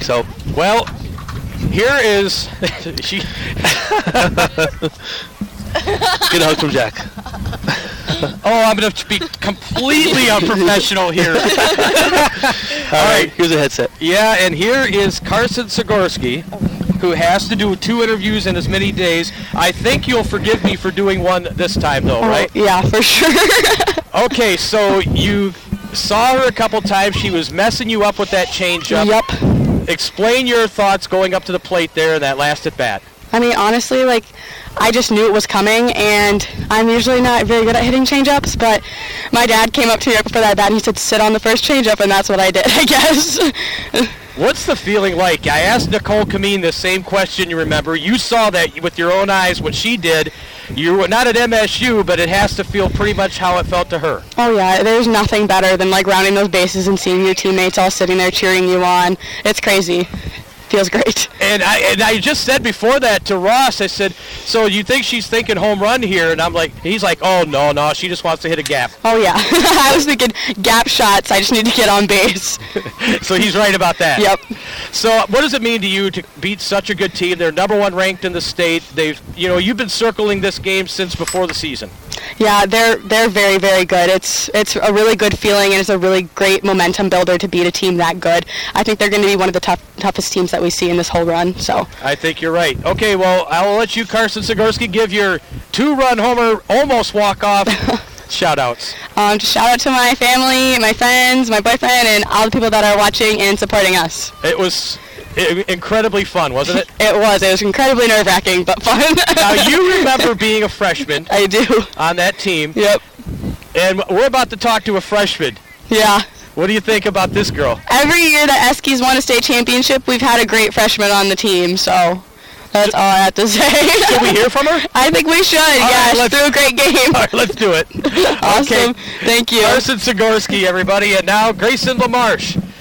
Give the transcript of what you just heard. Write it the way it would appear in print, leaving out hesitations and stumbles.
So, well, here is she. Get a hug from Jack. Oh, I'm going to be completely unprofessional here. All right, here's a headset. Yeah, and here is Carson Sigorski, who has to do 2 interviews in as many days. I think you'll forgive me for doing one this time, though, right? Yeah, for sure. Okay, so you saw her a couple times. She was messing you up with that changeup. Yep. Explain your thoughts going up to the plate there that last at bat. I mean, honestly, like, I just knew it was coming, and I'm usually not very good at hitting changeups, but my dad came up to me right before that bat, and he said, sit on the first changeup, and that's what I did, I guess. What's the feeling like? I asked Nicole Kameen the same question, you remember. You saw that with your own eyes, what she did. You were not at MSU, but it has to feel pretty much how it felt to her. Oh, yeah, there's nothing better than, like, rounding those bases and seeing your teammates all sitting there cheering you on. It's crazy. Feels great. And I just said before that to Ross, I said, so you think she's thinking home run here? And he's like, oh, no, she just wants to hit a gap. Oh, yeah. I was thinking gap shots. I just need to get on base. So he's right about that. Yep. So what does it mean to you to beat such a good team? They're number 1 ranked in the state. You've been circling this game since before the season. Yeah, they're very, very good. It's a really good feeling, and it's a really great momentum builder to beat a team that good. I think they're going to be one of the toughest teams that we see in this whole run. So I think you're right. Okay, well, I'll let you, Carson Sigorski, give your 2-run homer, almost walk-off shout-outs. Just shout out to my family, my friends, my boyfriend, and all the people that are watching and supporting us. It was incredibly fun, wasn't it? It was incredibly nerve-wracking, but fun. Now, you remember being a freshman. I do. On that team. Yep. And we're about to talk to a freshman. Yeah. What do you think about this girl? Every year that Eskies won a state championship, we've had a great freshman on the team, so that's all I have to say. Should we hear from her? I think we should. All She threw a great game. All right, let's do it. Awesome. Okay. Thank you. Carson Sigorski, everybody. And now Grayson LaMarche.